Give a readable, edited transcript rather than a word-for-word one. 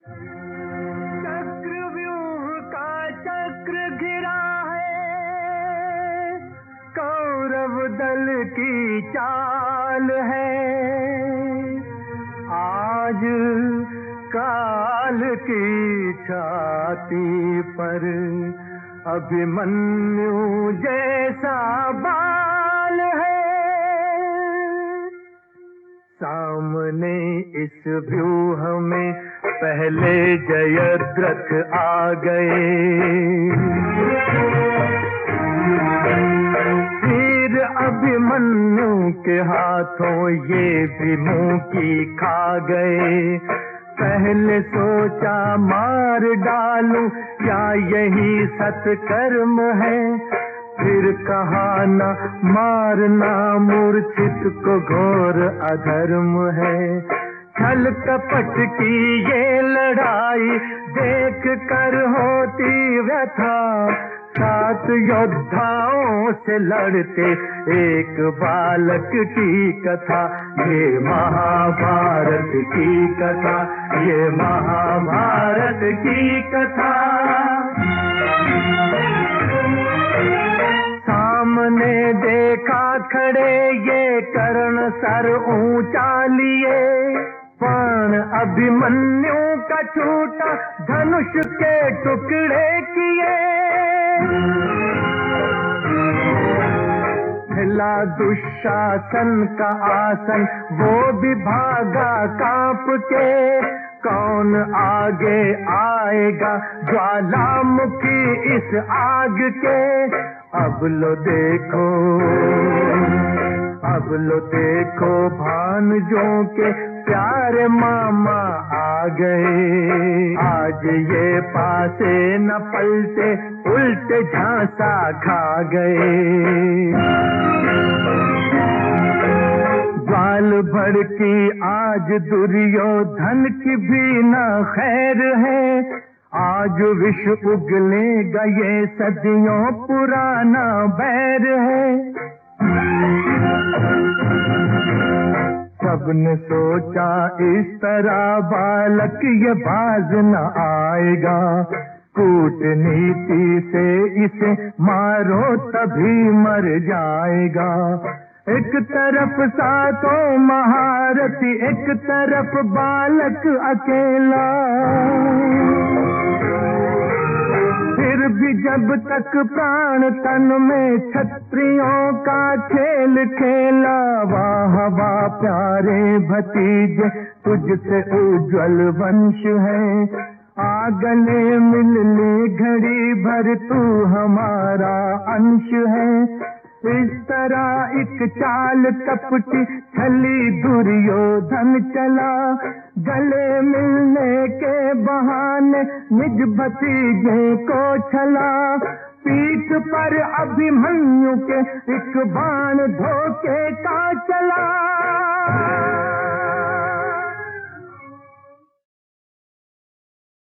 चक्रव्यूह का चक्र घिरा है, कौरव दल की चाल है। आज काल की छाती पर अभिमन्यु जैसा बाल है। सामने इस व्यूह में पहले जयद्रथ आ गए। वीर अभिमन्यु के हाथों ये भी मुंह की खा गए। पहले सोचा मार डालूं, क्या यही सत्कर्म है। फिर कहा न मारना मूर्छित को घोर अधर्म है। छल कपट की ये लड़ाई देख कर होती व्यथा। 7 योद्धाओं से लड़ते एक बालक की कथा। ये महाभारत की कथा, ये महाभारत की कथा। सामने देखा खड़े ये कर्ण सर ऊंचा लिए। पण अभिमन्यु का छूटा धनुष के टुकड़े किए। हिला दुशासन का आसन, वो भी भागा कांप के। कौन आगे आएगा ज्वालामुखी इस आग के। अब लो देखो भानजों के प्यारे मामा आ गए। आज ये पासे न पलटे, उल्टे झांसा खा गए। ग्वाल भड़की आज दुर्योधन की भी न खैर है। आज विष उगलेगा ये सदियों पुराना बैर है। सबने सोचा इस तरह बालक ये बाज न आएगा। कूटनीति से इसे मारो तभी मर जाएगा। एक तरफ 7 महारथी, एक तरफ बालक अकेला। फिर भी जब तक प्राण तन में क्षत्रियों का खेल खेला। वाह वाह प्यारे भतीजे, तुझसे उज्ज्वल वंश है। आगले मिलने घड़ी भर तू हमारा अंश है। इस तरह एक चाल कपटी छली दुर्योधन चला। गले मिलने के बहाने निज भतीजे को छला। पीठ पर अभिमन्यु के एक बाण धोखे का चला।